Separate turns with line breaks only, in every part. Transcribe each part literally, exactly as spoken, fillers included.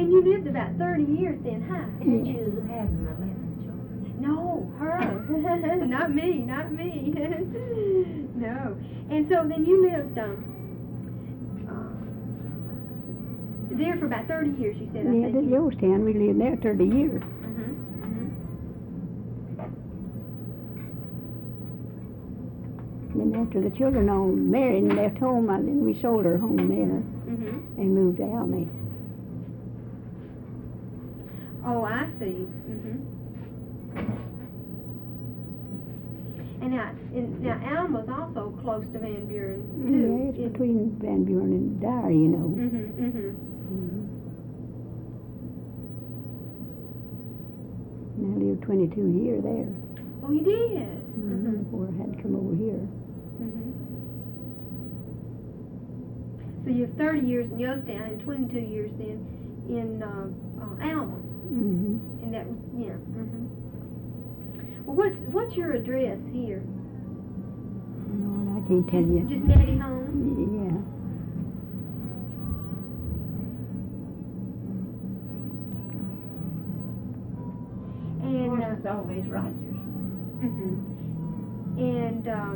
then you lived about thirty years then, huh?
Did you have eleven children?
No, her. Not me, not me. No. And so then you lived um, uh, there for about thirty years, you said, I
Yeah,
think.
at Youngstown, we lived there thirty years.
Mm-hmm.
And then after the children all married and left home, I, then we sold our home there
Mm-hmm.
and moved to Almy.
Oh, I see. Mm-hmm. And now, and now Alma's also close to Van Buren, too.
Yeah, it's
isn't it?
between Van Buren and Dyer, you know.
Mm-hmm, mm-hmm.
Mhm. And I lived twenty-two years there.
Oh, you did?
Mm-hmm.
Mm-hmm.
Before I had to come over here.
Mm-hmm. So you have thirty years in Youngstown and twenty-two years then in uh, uh, Alma.
Mm-hmm.
And that was, yeah. Mm-hmm. Well, what's, what's your address here?
Lord, I can't tell you.
Just Natty Home?
Yeah.
And,
Of
uh,
course, it's always Rogers.
mhm. And um,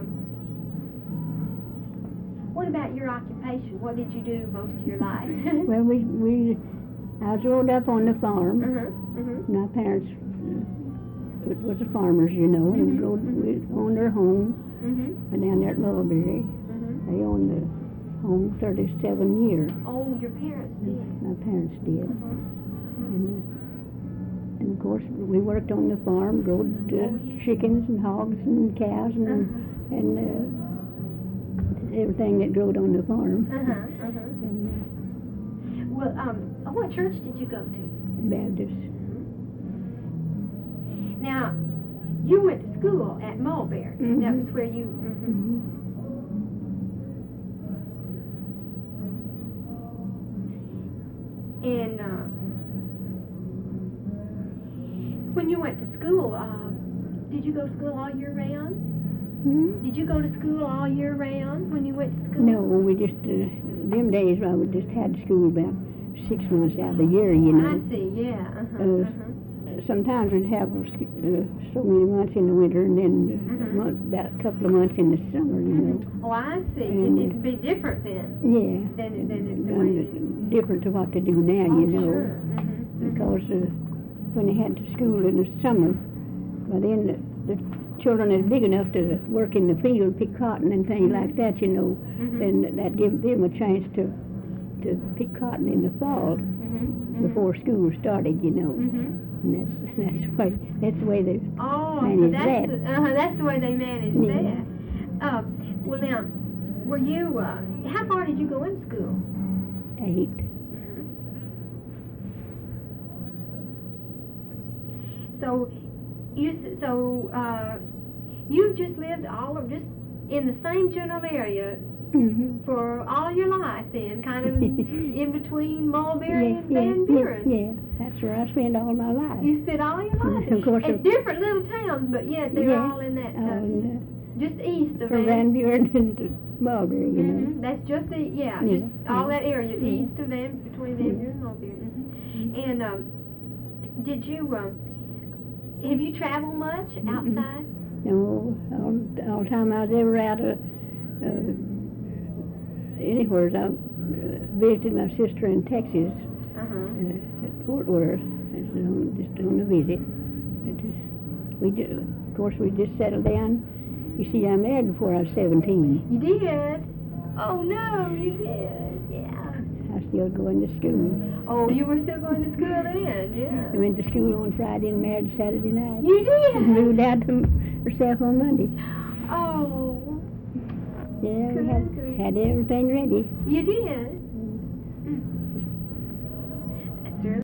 what about your occupation? What did you do most of your life?
Well, we, we, I was rolled up on the farm.
Uh-huh, uh-huh.
My parents uh, it was the farmers, you know, and
Mhm,
rode,
mhm.
we owned their home
Mm-hmm.
and down there at Mulberry.
Mm-hmm.
They owned the home thirty-seven years.
Oh, your parents did.
My parents did.
Uh-huh.
And, uh, and of course, we worked on the farm, rode uh,
Oh, yeah.
chickens and hogs and cows and
Uh-huh.
and uh, everything that growed on the farm.
Uh-huh, uh-huh.
And
Well, um, what church did you go to?
uh, Baptist.
Now, you went to school at Mulberry. That
Mhm.
was where you. Mhm.
Mhm.
And uh, when you went to school, uh, did you go to school all year round?
Hmm?
Did you go to school all year round when you went to school?
No, we just, uh, them days, well, we just had school about six months out of the year, you know.
I see. Yeah. Uh-huh.
Uh,
uh-huh.
Sometimes we'd have uh, so many months in the winter and then uh,
Mhm.
month, about a couple of months in the summer, you know.
Oh, I see.
And,
It, it'd be different then.
Yeah.
Then it- then it- the
Done
way
it different to what they do now,
Oh,
you know.
sure. Mhm.
Because uh, when they had to school in the summer, well, then the, the children is big enough to work in the field, pick cotton and things
Mhm.
like that, you know.
Mhm.
Then that give them a chance to to pick cotton in the fall
Mhm.
before school started, you know.
Mhm.
And that's that's the way that's the way they
Oh, so
manage
that's
that.
the, uh, that's the way they manage
Yeah.
that. Uh, well, now, were you? Uh, how far did you go in school?
ate.
So, you s- so uh, you just lived all of just in the same general area
Mm-hmm.
for all your life, then, kind of in between Mulberry
Yeah,
and
yeah,
Van
yeah,
Buren.
yeah, that's where I spend all my life.
You spent all your life
Of course,
in
it-
different little towns, but yet they're
Yeah,
all in that, uh,
Um,
just east of
from Van Buren and Mulberry, you know.
Mhm, that's just the, yeah,
Yeah,
just all
yeah,
that area,
yeah.
east of Van, between Van
Yeah.
Buren and Mulberry. Mhm. And, um, did you, um, have you traveled much
Mhm.
outside?
No, all, all the time I was ever out of uh, anywhere, I uh, visited my sister in Texas
Uh-huh.
uh, at Fort Worth, just on, just on a visit. It just, we ju- of course, we just settled down. You see, I married before I was seventeen.
You did? Oh, no, you did, yeah.
I still going to school.
Oh, you were still going to school then, yeah.
I went to school on Friday and married Saturday night.
You did?
And moved out to herself on Monday.
Oh,
Yeah, we
Good
had,
grief.
had everything ready.
you did? Mm.